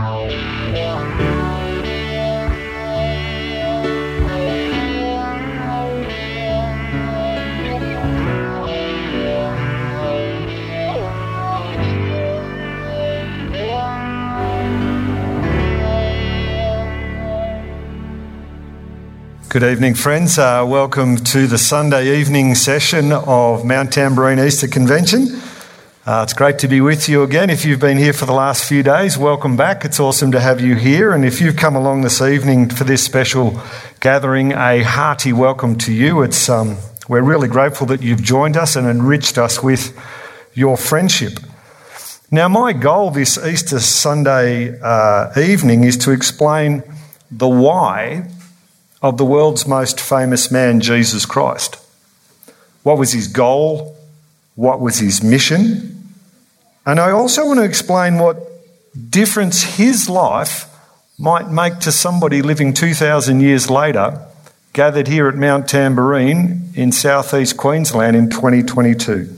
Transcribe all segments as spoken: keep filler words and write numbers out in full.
Good evening, friends. Uh, welcome to the Sunday evening session of Mount Tamborine Easter Convention. Uh, it's great to be with you again. If you've been here for the last few days, welcome back. It's awesome to have you here. And if you've come along this evening for this special gathering, a hearty welcome to you. It's um, we're really grateful that you've joined us and enriched us with your friendship. Now, my goal this Easter Sunday uh, evening is to explain the why of the world's most famous man, Jesus Christ. What was his goal? What was his mission? And I also want to explain what difference his life might make to somebody living two thousand years later, gathered here at Mount Tamborine in southeast Queensland in twenty twenty-two.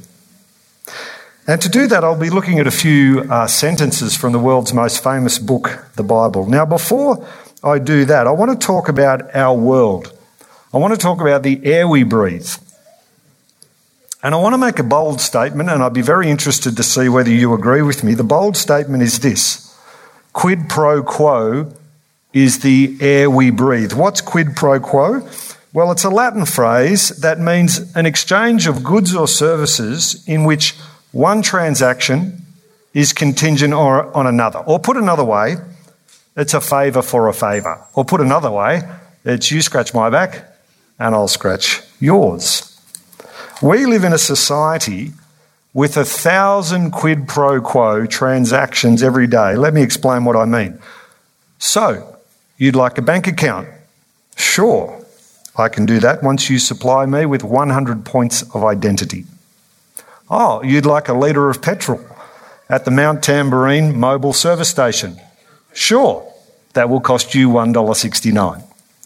And to do that, I'll be looking at a few uh, sentences from the world's most famous book, the Bible. Now, before I do that, I want to talk about our world. I want to talk about the air we breathe. And I want to make a bold statement, and I'd be very interested to see whether you agree with me. The bold statement is this: quid pro quo is the air we breathe. What's quid pro quo? Well, it's a Latin phrase that means an exchange of goods or services in which one transaction is contingent on another. Or put another way, it's a favour for a favour. Or put another way, it's you scratch my back and I'll scratch yours. We live in a society with a thousand quid pro quo transactions every day. Let me explain what I mean. So, you'd like a bank account? Sure, I can do that once you supply me with one hundred points of identity. Oh, you'd like a litre of petrol at the Mount Tamborine mobile service station? Sure, that will cost you one dollar sixty-nine.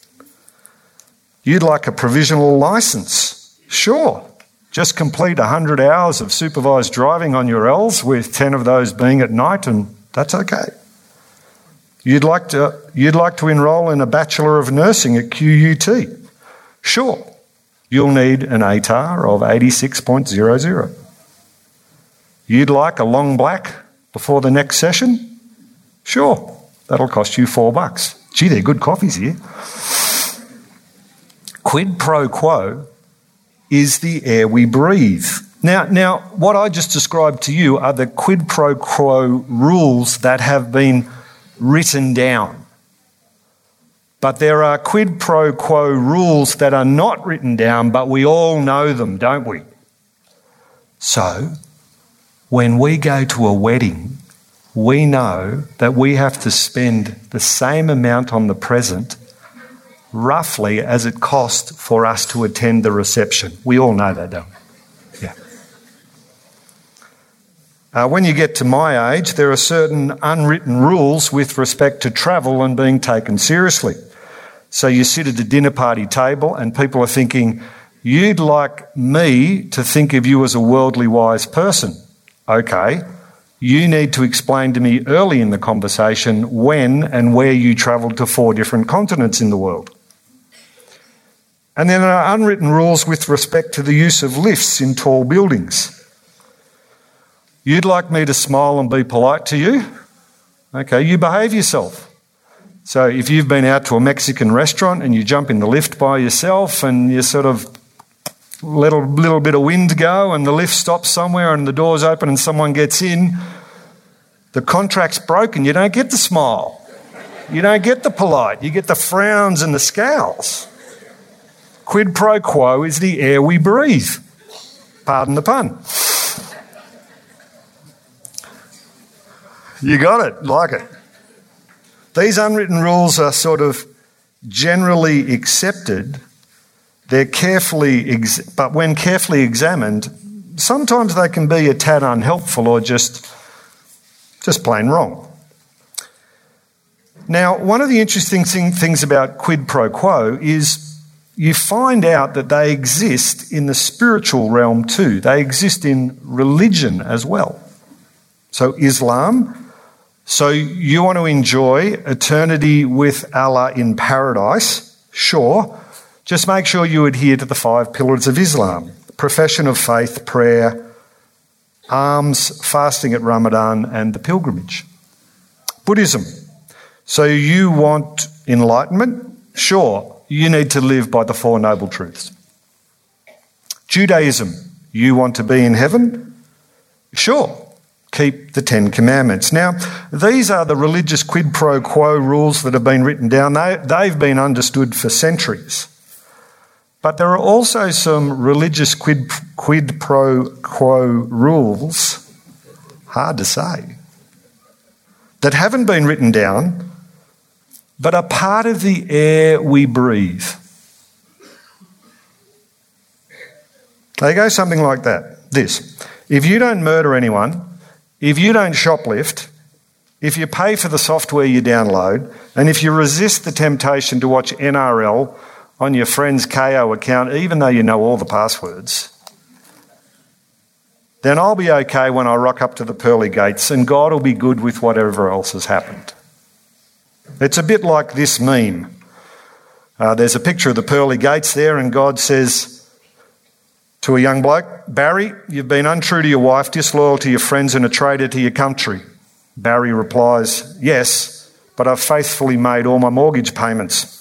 You'd like a provisional licence? Sure, just complete one hundred hours of supervised driving on your L's, with ten of those being at night, and that's okay. You'd like to, you'd like to enrol in a Bachelor of Nursing at Q U T? Sure, you'll need an A T A R of eighty-six point zero zero. You'd like a long black before the next session? Sure, that'll cost you four bucks. Gee, they're good coffees here. Quid pro quo is the air we breathe. Now, now, what I just described to you are the quid pro quo rules that have been written down. But there are quid pro quo rules that are not written down, but we all know them, don't we? So, when we go to a wedding, we know that we have to spend the same amount on the present roughly as it cost for us to attend the reception. We all know that, don't we? Yeah. Uh, when you get to my age, there are certain unwritten rules with respect to travel and being taken seriously. So you sit at a dinner party table and people are thinking, you'd like me to think of you as a worldly wise person. Okay, you need to explain to me early in the conversation when and where you travelled to four different continents in the world. And then there are unwritten rules with respect to the use of lifts in tall buildings. You'd like me to smile and be polite to you? Okay, you behave yourself. So if you've been out to a Mexican restaurant and you jump in the lift by yourself and you sort of let a little bit of wind go and the lift stops somewhere and the doors open and someone gets in, the contract's broken. You don't get the smile. You don't get the polite. You get the frowns and the scowls. Quid pro quo is the air we breathe. Pardon the pun. You got it, like it. These unwritten rules are sort of generally accepted. They're carefully, ex- but when carefully examined, sometimes they can be a tad unhelpful or just, just plain wrong. Now, one of the interesting thing, things about quid pro quo is you find out that they exist in the spiritual realm too. They exist in religion as well. So Islam, So you want to enjoy eternity with Allah in paradise? Sure. Just make sure you adhere to the five pillars of Islam: profession of faith, prayer, alms, fasting at Ramadan, and the pilgrimage. Buddhism. So you want enlightenment? Sure. You need to live by the Four Noble Truths. Judaism. You want to be in heaven? Sure. Keep the Ten Commandments. Now, these are the religious quid pro quo rules that have been written down. They, they've been understood for centuries. But there are also some religious quid, quid pro quo rules, hard to say, that haven't been written down, but are part of the air we breathe. They go something like that. This: if you don't murder anyone, if you don't shoplift, if you pay for the software you download, and if you resist the temptation to watch N R L on your friend's K O account, even though you know all the passwords, then I'll be okay when I rock up to the pearly gates, and God will be good with whatever else has happened. It's a bit like this meme. Uh, there's a picture of the pearly gates there, and God says to a young bloke, "Barry, you've been untrue to your wife, disloyal to your friends, and a traitor to your country." Barry replies, "Yes, but I've faithfully made all my mortgage payments."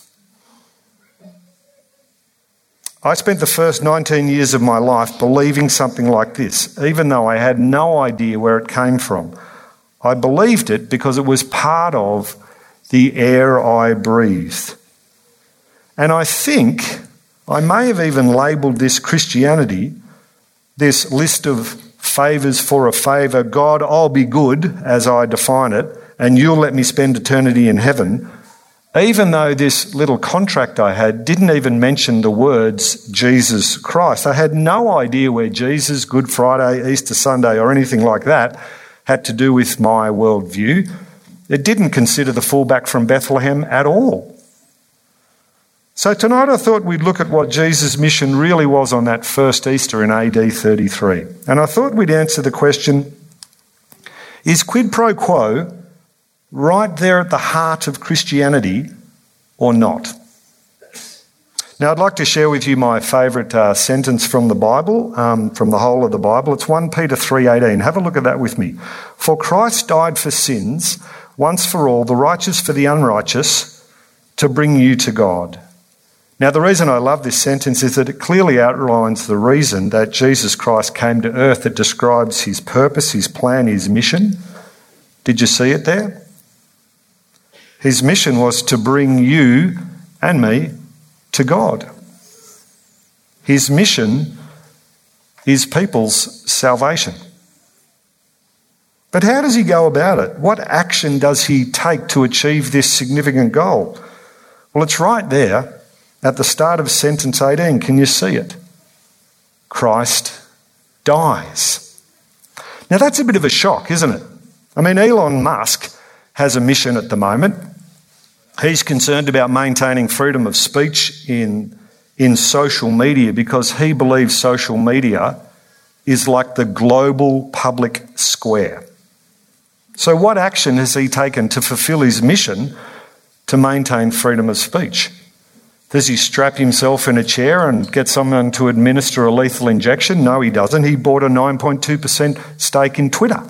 I spent the first nineteen years of my life believing something like this, even though I had no idea where it came from. I believed it because it was part of the air I breathed. And I think I may have even labelled this Christianity, this list of favours for a favour: God, I'll be good as I define it, and you'll let me spend eternity in heaven, even though this little contract I had didn't even mention the words Jesus Christ. I had no idea where Jesus, Good Friday, Easter Sunday, or anything like that had to do with my worldview. It didn't consider the fullback from Bethlehem at all. So tonight I thought we'd look at what Jesus' mission really was on that first Easter in A D thirty-three. And I thought we'd answer the question, is quid pro quo right there at the heart of Christianity or not? Now, I'd like to share with you my favourite uh, sentence from the Bible, um, from the whole of the Bible. It's First Peter three eighteen. Have a look at that with me. "For Christ died for sins, once for all, the righteous for the unrighteous, to bring you to God." Now, the reason I love this sentence is that it clearly outlines the reason that Jesus Christ came to earth. It describes his purpose, his plan, his mission. Did you see it there? His mission was to bring you and me to God. His mission is people's salvation. But how does he go about it? What action does he take to achieve this significant goal? Well, it's right there at the start of sentence eighteen. Can you see it? Christ dies. Now, that's a bit of a shock, isn't it? I mean, Elon Musk has a mission at the moment. He's concerned about maintaining freedom of speech in, in social media because he believes social media is like the global public square. So what action has he taken to fulfill his mission to maintain freedom of speech? Does he strap himself in a chair and get someone to administer a lethal injection? No, he doesn't. He bought a nine point two percent stake in Twitter.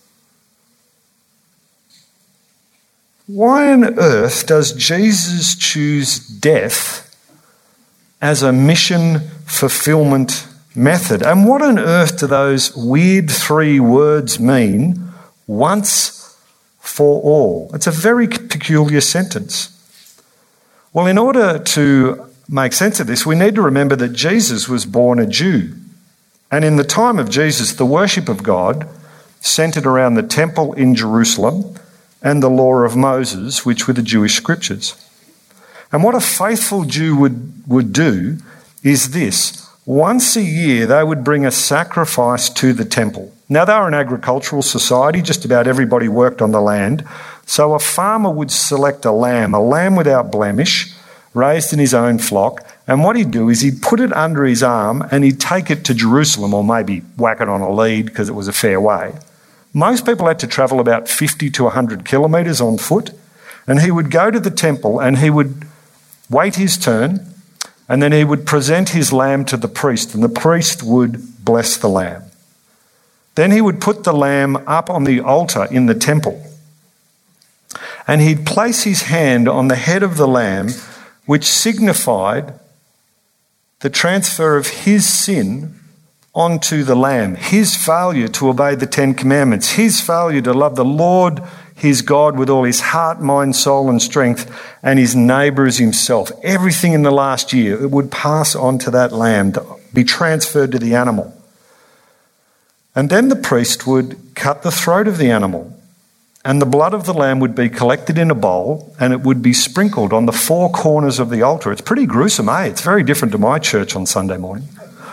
Why on earth does Jesus choose death as a mission fulfillment method? And what on earth do those weird three words mean, once for all? It's a very peculiar sentence. Well, in order to make sense of this, we need to remember that Jesus was born a Jew. And in the time of Jesus, the worship of God centred around the temple in Jerusalem and the law of Moses, which were the Jewish scriptures. And what a faithful Jew would, would do is this. Once a year, they would bring a sacrifice to the temple. Now, they were an agricultural society. Just about everybody worked on the land. So a farmer would select a lamb, a lamb without blemish, raised in his own flock. And what he'd do is he'd put it under his arm and he'd take it to Jerusalem, or maybe whack it on a lead because it was a fair way. Most people had to travel about fifty to one hundred kilometres on foot, and he would go to the temple and he would wait his turn, and then he would present his lamb to the priest, and the priest would bless the lamb. Then he would put the lamb up on the altar in the temple, and he'd place his hand on the head of the lamb, which signified the transfer of his sin onto the lamb, his failure to obey the Ten Commandments, his failure to love the Lord his God with all his heart, mind, soul and strength, and his neighbour as himself. Everything in the last year, it would pass on to that lamb, to be transferred to the animal. And then the priest would cut the throat of the animal, and the blood of the lamb would be collected in a bowl, and it would be sprinkled on the four corners of the altar. It's pretty gruesome, eh? It's very different to my church on Sunday morning.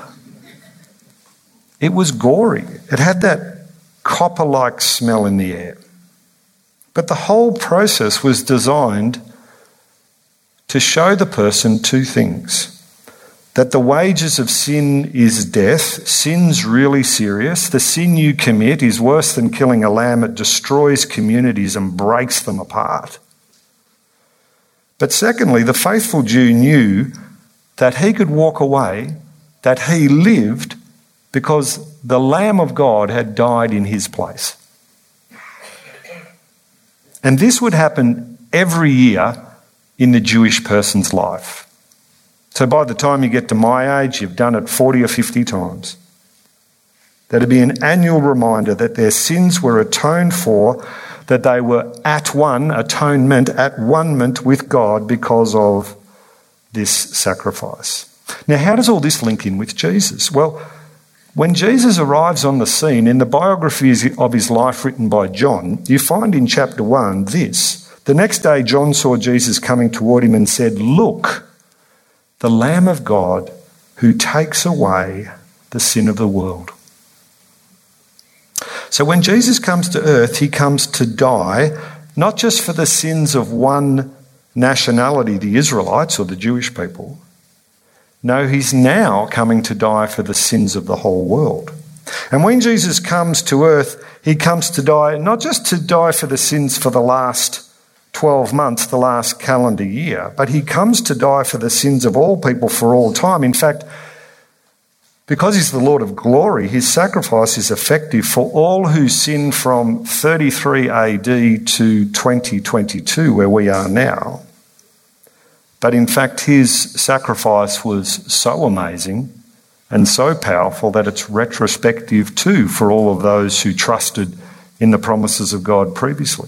It was gory. It had that copper-like smell in the air. But the whole process was designed to show the person two things. That the wages of sin is death. Sin's really serious. The sin you commit is worse than killing a lamb. It destroys communities and breaks them apart. But secondly, the faithful Jew knew that he could walk away, that he lived, because the Lamb of God had died in his place. And this would happen every year in the Jewish person's life. So by the time you get to my age, you've done it forty or fifty times. That'd be an annual reminder that their sins were atoned for, that they were at one, atonement, at one-ment with God because of this sacrifice. Now, how does all this link in with Jesus? Well, when Jesus arrives on the scene, in the biography of his life written by John, you find in chapter one this. The next day John saw Jesus coming toward him and said, "Look, the Lamb of God who takes away the sin of the world." So when Jesus comes to earth, he comes to die, not just for the sins of one nationality, the Israelites or the Jewish people. No, he's now coming to die for the sins of the whole world. And when Jesus comes to earth, he comes to die, not just to die for the sins for the last twelve months, the last calendar year, but he comes to die for the sins of all people for all time. In fact, because he's the Lord of glory, his sacrifice is effective for all who sin from thirty-three A D to twenty twenty-two, where we are now. But in fact, his sacrifice was so amazing and so powerful that it's retrospective too for all of those who trusted in the promises of God previously.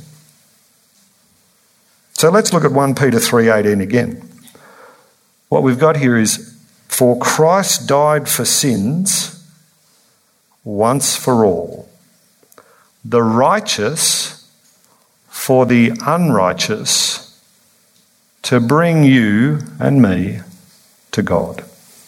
So let's look at First Peter three eighteen again. What we've got here is, "For Christ died for sins once for all, the righteous for the unrighteous, to bring you and me to God."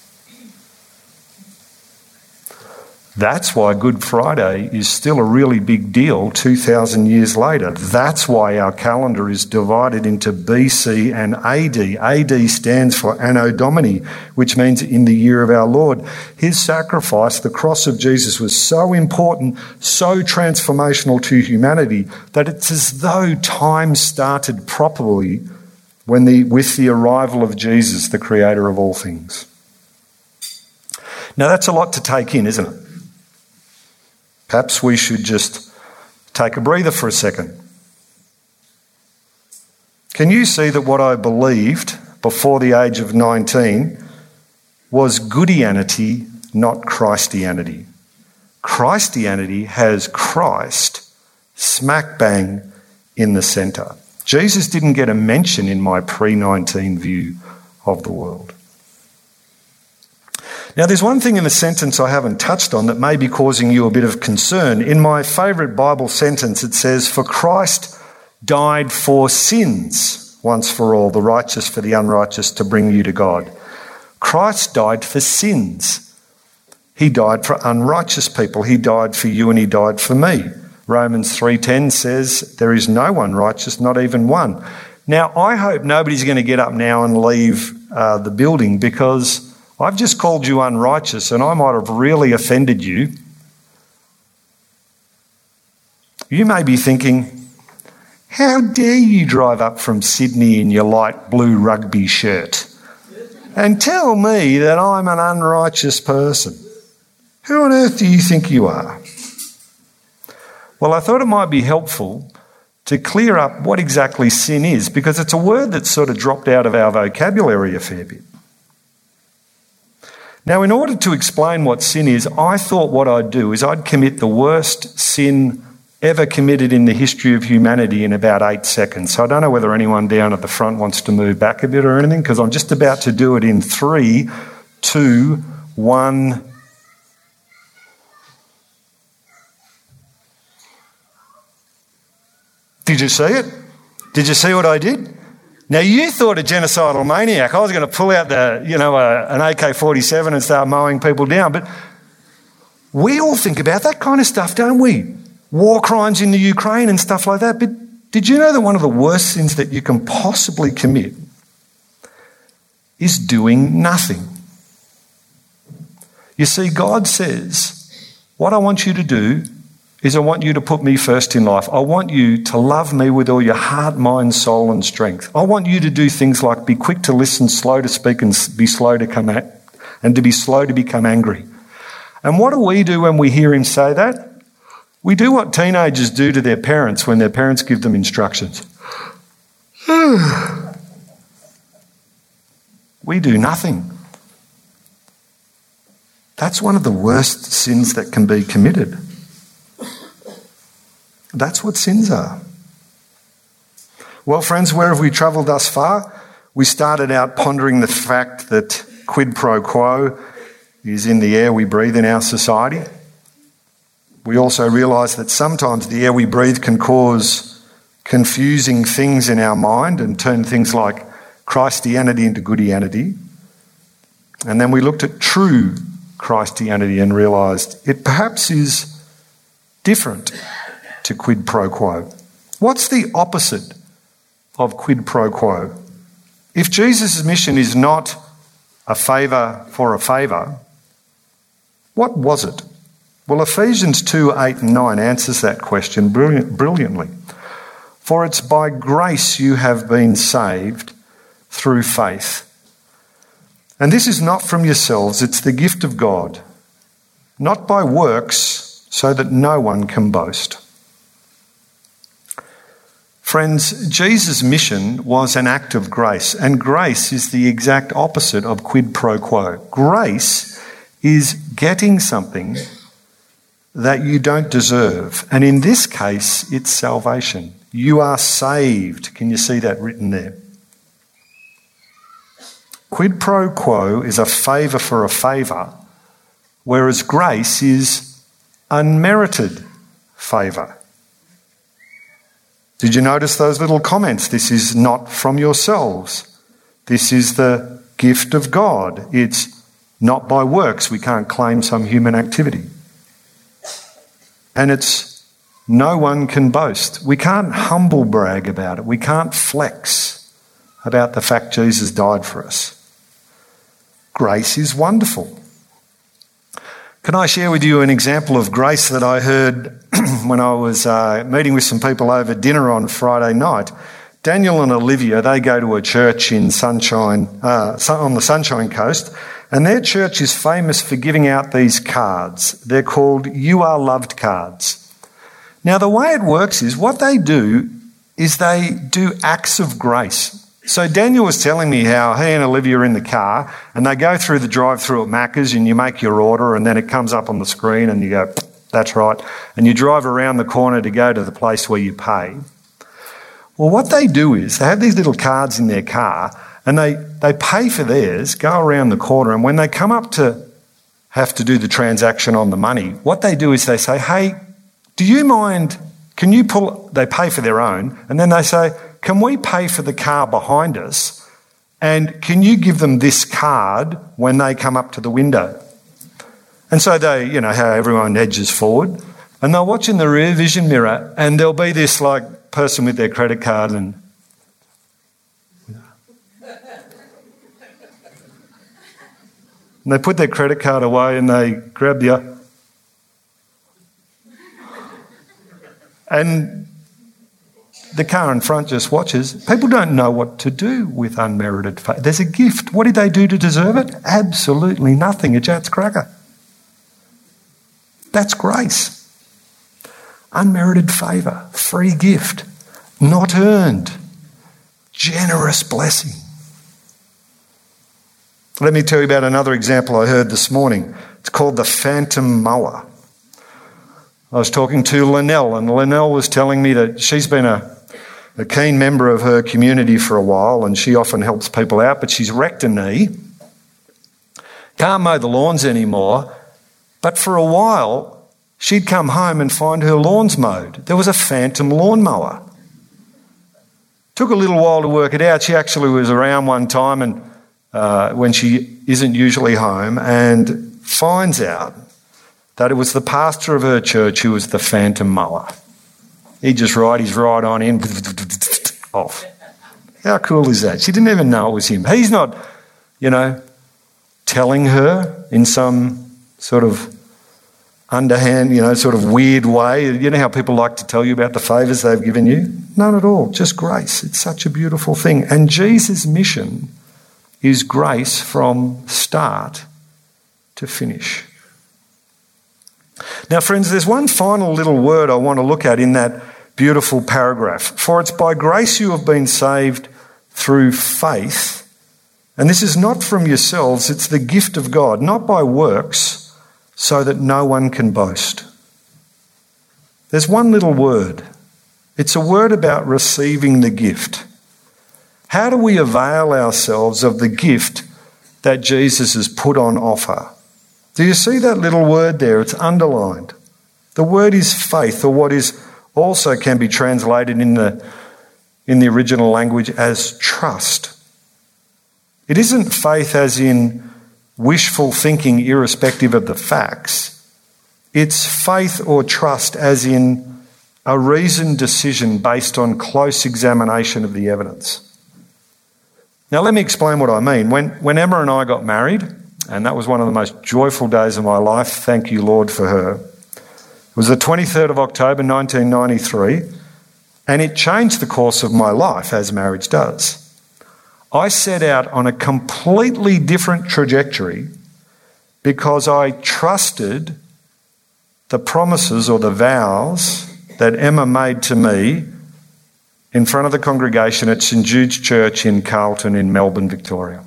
That's why Good Friday is still a really big deal two thousand years later. That's why our calendar is divided into B C and A D. A D stands for Anno Domini, which means in the year of our Lord. His sacrifice, the cross of Jesus, was so important, so transformational to humanity, that it's as though time started properly when the, with the arrival of Jesus, the creator of all things. Now that's a lot to take in, isn't it? Perhaps we should just take a breather for a second. Can you see that what I believed before the age of nineteen was Goodianity, not Christianity? Christianity has Christ smack bang in the centre. Jesus didn't get a mention in my pre nineteen view of the world. Now, there's one thing in the sentence I haven't touched on that may be causing you a bit of concern. In my favourite Bible sentence, it says, "For Christ died for sins once for all, the righteous for the unrighteous, to bring you to God." Christ died for sins. He died for unrighteous people. He died for you and he died for me. Romans three ten says, "There is no one righteous, not even one." Now, I hope nobody's going to get up now and leave uh, the building, because I've just called you unrighteous and I might have really offended you. You may be thinking, how dare you drive up from Sydney in your light blue rugby shirt and tell me that I'm an unrighteous person? Who on earth do you think you are? Well, I thought it might be helpful to clear up what exactly sin is, because it's a word that's sort of dropped out of our vocabulary a fair bit. Now, in order to explain what sin is, I thought what I'd do is I'd commit the worst sin ever committed in the history of humanity in about eight seconds. So I don't know whether anyone down at the front wants to move back a bit or anything, because I'm just about to do it in three, two, one. Did you see it? Did you see what I did? Now, you thought a genocidal maniac. I was going to pull out the, you know, uh, an A K forty-seven and start mowing people down. But we all think about that kind of stuff, don't we? War crimes in the Ukraine and stuff like that. But did you know that one of the worst sins that you can possibly commit is doing nothing? You see, God says, what I want you to do is I want you to put me first in life. I want you to love me with all your heart, mind, soul and strength. I want you to do things like be quick to listen, slow to speak and be slow to come at, and to be slow to become angry. And what do we do when we hear him say that? We do what teenagers do to their parents when their parents give them instructions. We do nothing. That's one of the worst sins that can be committed. That's what sins are. Well, friends, where have we travelled thus far? We started out pondering the fact that quid pro quo is in the air we breathe in our society. We also realised that sometimes the air we breathe can cause confusing things in our mind and turn things like Christianity into goodianity. And then we looked at true Christianity and realised it perhaps is different to quid pro quo. What's the opposite of quid pro quo? If Jesus' mission is not a favour for a favour, what was it? Well, Ephesians two, eight and nine answers that question brilliant, brilliantly. For it's by grace you have been saved through faith. And this is not from yourselves, it's the gift of God, not by works, so that no one can boast. Friends, Jesus' mission was an act of grace, and grace is the exact opposite of quid pro quo. Grace is getting something that you don't deserve, and in this case, it's salvation. You are saved. Can you see that written there? Quid pro quo is a favour for a favour, whereas grace is unmerited favour. Did you notice those little comments? This is not from yourselves. This is the gift of God. It's not by works. We can't claim some human activity. And it's no one can boast. We can't humble brag about it. We can't flex about the fact Jesus died for us. Grace is wonderful. Can I share with you an example of grace that I heard when I was uh, meeting with some people over dinner on Friday night? Daniel and Olivia, they go to a church in Sunshine, uh, on the Sunshine Coast, and their church is famous for giving out these cards. They're called You Are Loved cards. Now, the way it works is what they do is they do acts of grace. So Daniel was telling me how he and Olivia are in the car and they go through the drive-through at Macca's and you make your order and then it comes up on the screen and you go, that's right, and you drive around the corner to go to the place where you pay. Well, what they do is they have these little cards in their car and they, they pay for theirs, go around the corner, and when they come up to have to do the transaction on the money, what they do is they say, hey, do you mind, can you pull, they pay for their own, and then they say, can we pay for the car behind us and can you give them this card when they come up to the window? And so they, you know, how everyone edges forward and they'll watch in the rear vision mirror and there'll be this like person with their credit card and and they put their credit card away and they grab the And the car in front just watches. People don't know what to do with unmerited favour. There's a gift. What did they do to deserve it? Absolutely nothing. A Jats cracker. That's grace. Unmerited favour, free gift, not earned, generous blessing. Let me tell you about another example I heard this morning. It's called the phantom mower. I was talking to Lynelle, and Lynelle was telling me that she's been a, a keen member of her community for a while, and she often helps people out, but she's wrecked a knee, can't mow the lawns anymore, but for a while she'd come home and find her lawns mowed. There was a phantom lawnmower. Took a little while to work it out. She actually was around one time and uh, when she isn't usually home, and finds out that it was the pastor of her church who was the phantom mower. He'd just ride his ride on in, off. How cool is that? She didn't even know it was him. He's not, you know, telling her in some sort of underhand, you know, sort of weird way. You know how people like to tell you about the favours they've given you? None at all, just grace. It's such a beautiful thing. And Jesus' mission is grace from start to finish. Now, friends, there's one final little word I want to look at in that beautiful paragraph. For it's by grace you have been saved through faith. And this is not from yourselves, it's the gift of God, not by works, so that no one can boast. There's one little word. It's a word about receiving the gift. How do we avail ourselves of the gift that Jesus has put on offer? Do you see that little word there? It's underlined. The word is faith, or what is also can be translated in the, in the original language as trust. It isn't faith as in wishful thinking irrespective of the facts. It's faith or trust as in a reasoned decision based on close examination of the evidence. Now let me explain what I mean. When, when Emma and I got married, and that was one of the most joyful days of my life, thank you Lord for her. It was the twenty-third of October nineteen ninety-three, and it changed the course of my life, as marriage does. I set out on a completely different trajectory because I trusted the promises or the vows that Emma made to me in front of the congregation at St Jude's Church in Carlton in Melbourne, Victoria.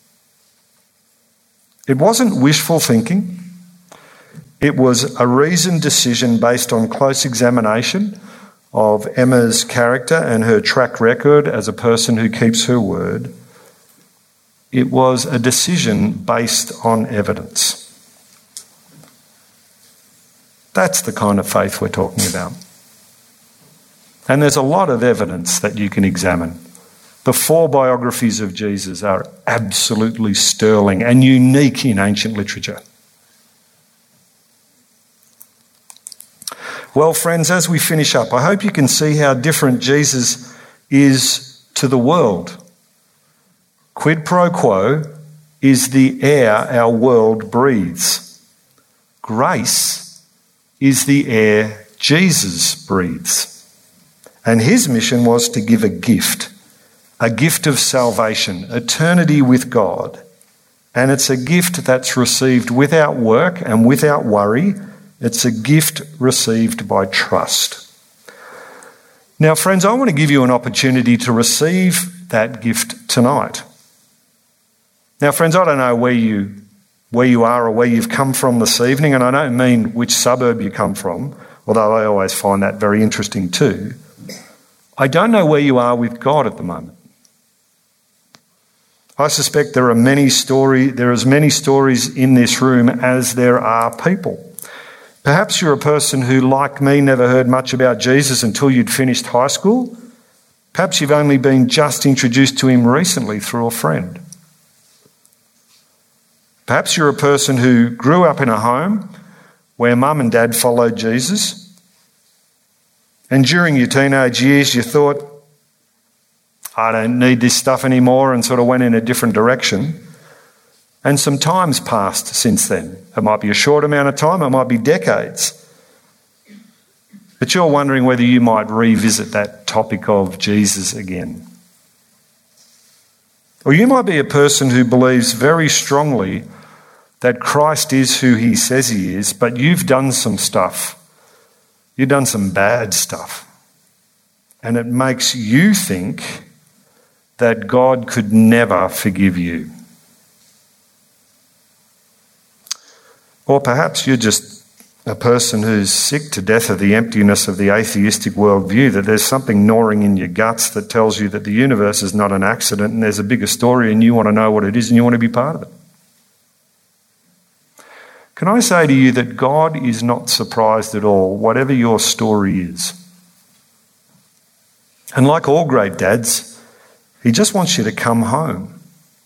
It wasn't wishful thinking. It was a reasoned decision based on close examination of Emma's character and her track record as a person who keeps her word. It was a decision based on evidence. That's the kind of faith we're talking about. And there's a lot of evidence that you can examine. The four biographies of Jesus are absolutely sterling and unique in ancient literature. Well, friends, as we finish up, I hope you can see how different Jesus is to the world. Quid pro quo is the air our world breathes. Grace is the air Jesus breathes. And his mission was to give a gift, a gift of salvation, eternity with God. And it's a gift that's received without work and without worry. It's a gift received by trust. Now, friends, I want to give you an opportunity to receive that gift tonight. Now, friends, I don't know where you where you are or where you've come from this evening, and I don't mean which suburb you come from, although I always find that very interesting too. I don't know where you are with God at the moment. I suspect there are many story, there are as many stories in this room as there are people. Perhaps you're a person who, like me, never heard much about Jesus until you'd finished high school. Perhaps you've only been just introduced to him recently through a friend. Perhaps you're a person who grew up in a home where mum and dad followed Jesus. And during your teenage years, you thought, I don't need this stuff anymore, and sort of went in a different direction. And some time's passed since then. It might be a short amount of time, it might be decades. But you're wondering whether you might revisit that topic of Jesus again. Or you might be a person who believes very strongly that Christ is who he says he is, but you've done some stuff. You've done some bad stuff. And it makes you think that God could never forgive you. Or perhaps you're just a person who's sick to death of the emptiness of the atheistic worldview, that there's something gnawing in your guts that tells you that the universe is not an accident and there's a bigger story and you want to know what it is and you want to be part of it. Can I say to you that God is not surprised at all, whatever your story is? And like all great dads, he just wants you to come home.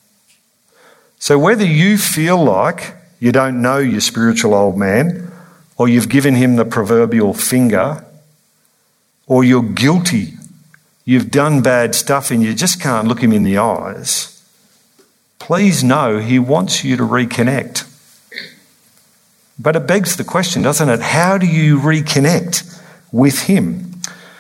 So whether you feel like you don't know your spiritual old man, or you've given him the proverbial finger, or you're guilty, you've done bad stuff and you just can't look him in the eyes, please know he wants you to reconnect. But it begs the question, doesn't it? How do you reconnect with him?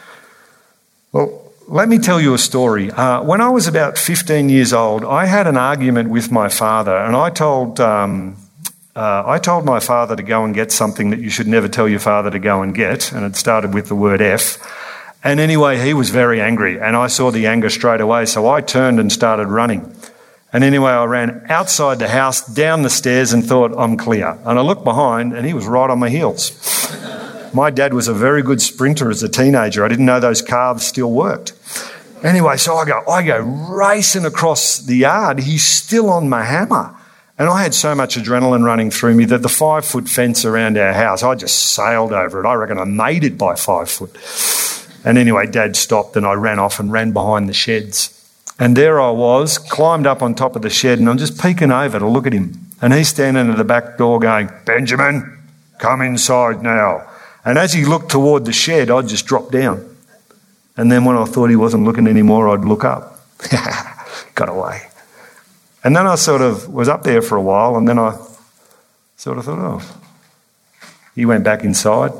Well, let me tell you a story. Uh, when I was about fifteen years old, I had an argument with my father, and I told... Um, Uh, I told my father to go and get something that you should never tell your father to go and get, and it started with the word F. And anyway, he was very angry, and I saw the anger straight away, so I turned and started running. And anyway, I ran outside the house, down the stairs, and thought, I'm clear. And I looked behind, and he was right on my heels. My dad was a very good sprinter as a teenager. I didn't know those calves still worked. Anyway, so I go, I go racing across the yard. He's still on my hammer. And I had so much adrenaline running through me that the five-foot fence around our house, I just sailed over it. I reckon I made it by five foot. And anyway, Dad stopped and I ran off and ran behind the sheds. And there I was, climbed up on top of the shed, and I'm just peeking over to look at him. And he's standing at the back door going, Benjamin, come inside now. And as he looked toward the shed, I'd just drop down. And then when I thought he wasn't looking anymore, I'd look up. Got away. And then I sort of was up there for a while, and then I sort of thought, oh, he went back inside.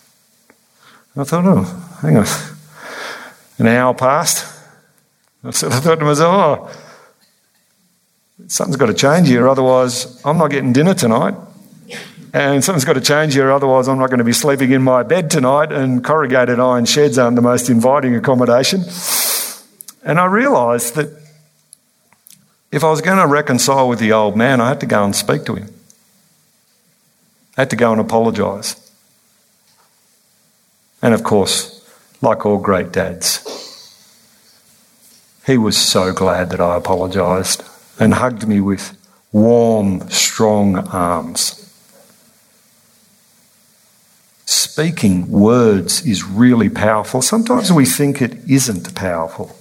I thought, oh, hang on. An hour passed. I sort of thought to myself, oh, something's got to change here, otherwise I'm not getting dinner tonight. And something's got to change here, otherwise I'm not going to be sleeping in my bed tonight, and corrugated iron sheds aren't the most inviting accommodation. And I realised that if I was going to reconcile with the old man, I had to go and speak to him. I had to go and apologise. And of course, like all great dads, he was so glad that I apologised and hugged me with warm, strong arms. Speaking words is really powerful. Sometimes we think it isn't powerful.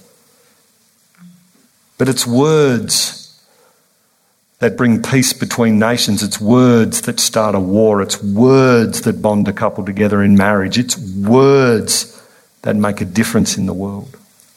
But it's words that bring peace between nations. It's words that start a war. It's words that bond a couple together in marriage. It's words that make a difference in the world.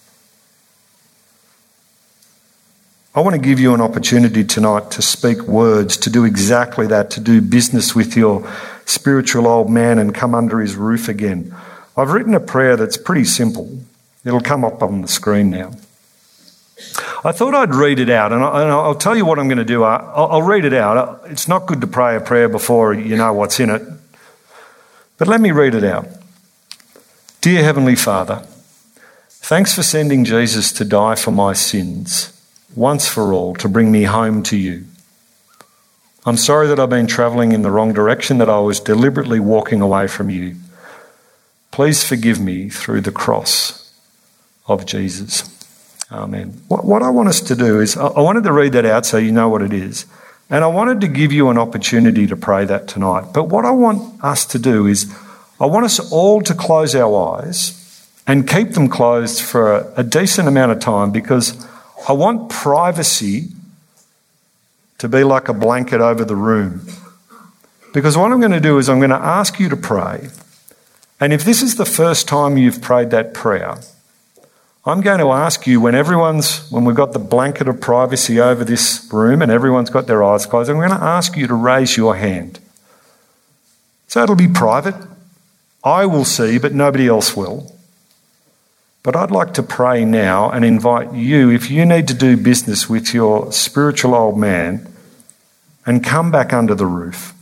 I want to give you an opportunity tonight to speak words, to do exactly that, to do business with your spiritual old man and come under his roof again. I've written a prayer that's pretty simple. It'll come up on the screen now. I thought I'd read it out, and I'll tell you what I'm going to do. I'll read it out. It's not good to pray a prayer before you know what's in it. But let me read it out. Dear Heavenly Father, thanks for sending Jesus to die for my sins, once for all, to bring me home to you. I'm sorry that I've been travelling in the wrong direction, that I was deliberately walking away from you. Please forgive me through the cross of Jesus. Amen. What I want us to do is, I wanted to read that out so you know what it is, and I wanted to give you an opportunity to pray that tonight. But what I want us to do is, I want us all to close our eyes and keep them closed for a, a decent amount of time, because I want privacy to be like a blanket over the room. Because what I'm going to do is I'm going to ask you to pray, and if this is the first time you've prayed that prayer, I'm going to ask you, when everyone's, when we've got the blanket of privacy over this room and everyone's got their eyes closed, I'm going to ask you to raise your hand. So it'll be private. I will see, but nobody else will. But I'd like to pray now and invite you, if you need to do business with your spiritual old man, and come back under the roof.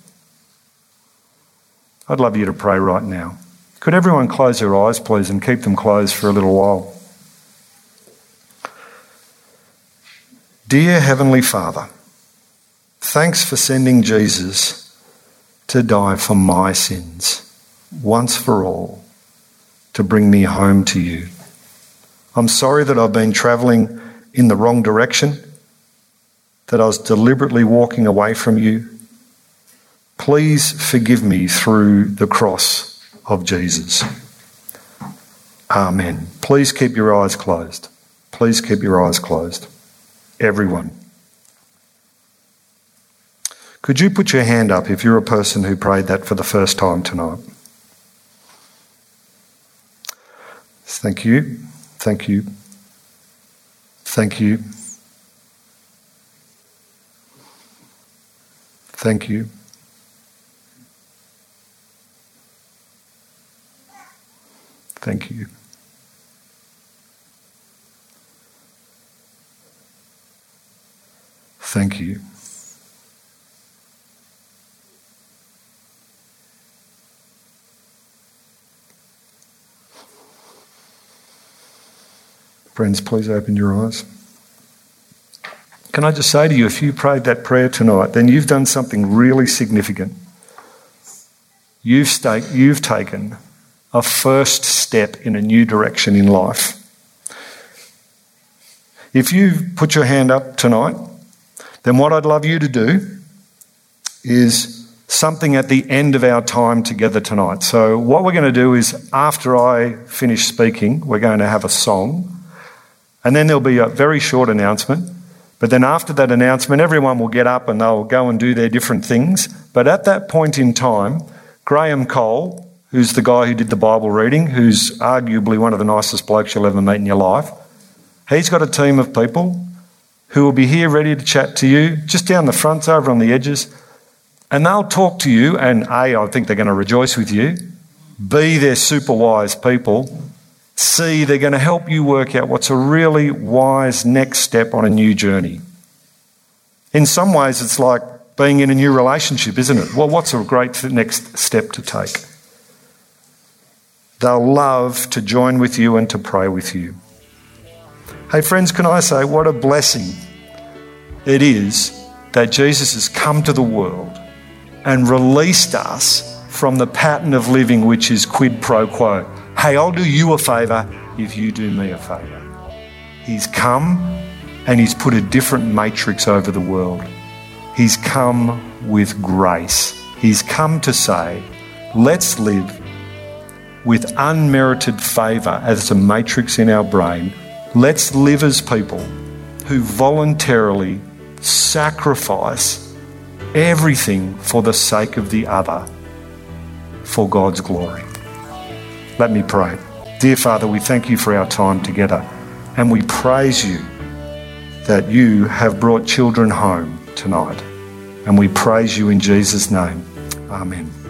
I'd love you to pray right now. Could everyone close their eyes, please, and keep them closed for a little while? Dear Heavenly Father, thanks for sending Jesus to die for my sins, once for all, to bring me home to you. I'm sorry that I've been travelling in the wrong direction, that I was deliberately walking away from you. Please forgive me through the cross of Jesus. Amen. Please keep your eyes closed. Please keep your eyes closed. Everyone. Could you put your hand up if you're a person who prayed that for the first time tonight? Thank you. Thank you. Thank you. Thank you. Thank you. Thank you. Friends, please open your eyes. Can I just say to you, if you prayed that prayer tonight, then you've done something really significant. You've, stake, you've taken a first step in a new direction in life. If you've put your hand up tonight, then what I'd love you to do is something at the end of our time together tonight. So what we're going to do is, after I finish speaking, we're going to have a song, and then there'll be a very short announcement. But then after that announcement, everyone will get up and they'll go and do their different things. But at that point in time, Graham Cole, who's the guy who did the Bible reading, who's arguably one of the nicest blokes you'll ever meet in your life, he's got a team of people who will be here ready to chat to you, just down the fronts, over on the edges, and they'll talk to you, and A, I think they're going to rejoice with you. B, they're super wise people. C, they're going to help you work out what's a really wise next step on a new journey. In some ways, it's like being in a new relationship, isn't it? Well, what's a great next step to take? They'll love to join with you and to pray with you. Hey friends, can I say what a blessing it is that Jesus has come to the world and released us from the pattern of living which is quid pro quo. Hey, I'll do you a favour if you do me a favour. He's come and he's put a different matrix over the world. He's come with grace. He's come to say, let's live with unmerited favour as a matrix in our brain. Let's live as people who voluntarily sacrifice everything for the sake of the other, for God's glory. Let me pray. Dear Father, we thank you for our time together, and we praise you that you have brought children home tonight. And we praise you in Jesus' name. Amen.